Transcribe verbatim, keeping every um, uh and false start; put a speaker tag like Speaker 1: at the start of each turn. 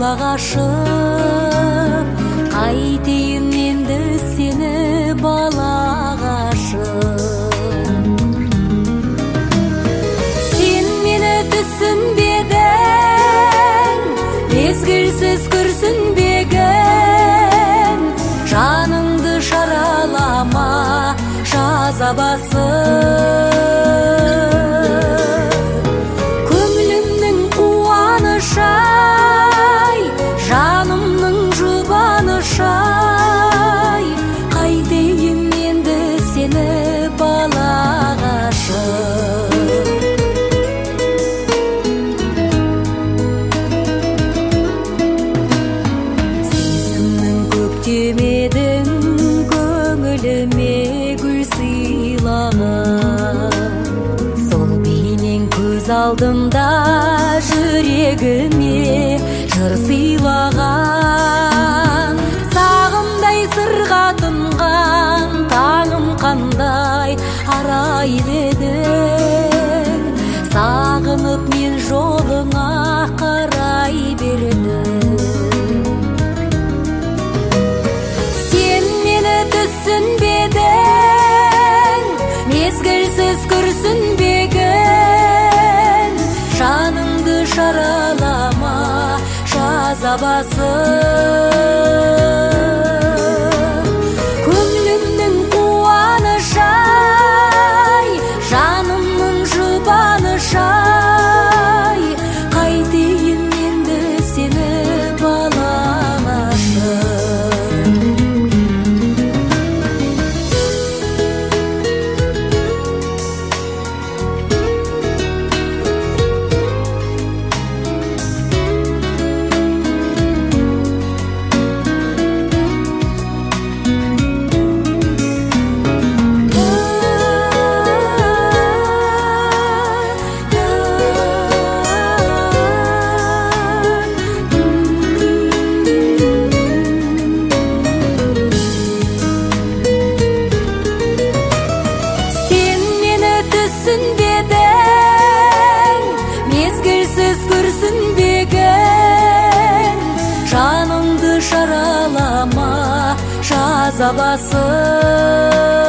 Speaker 1: балағашым, қайтейін енді сені балағашым. Сен мені түсінбедің, мезгілсіз күрсінбегін, жаныңды жаралама жаза басып. Көңілімнің қуанышы-ай, жанымның жұбанышы-ай, қайтейін енді сені балағашым. Сезімнің көктем едің, көңіліме гүл сыйлаған. Сол бейнең көз алдымда жүрегіме жыр сыйлаған. Сағымдай сырға тұнған таңым қандай арайлы едің. Сағынып мен жолыңа қарай бердім. Сен мені түсінбедің, мезгілсіз күрсінбегін, жаныңды жаралама жаза басып. Көңілімнің қуанышы-ай, жанымның жұбанышы-ай, қайтейін енді сені балағашым. Түсінбедің, мезгілсіз күрсінбегін, жаныңды жаралама жаза басып.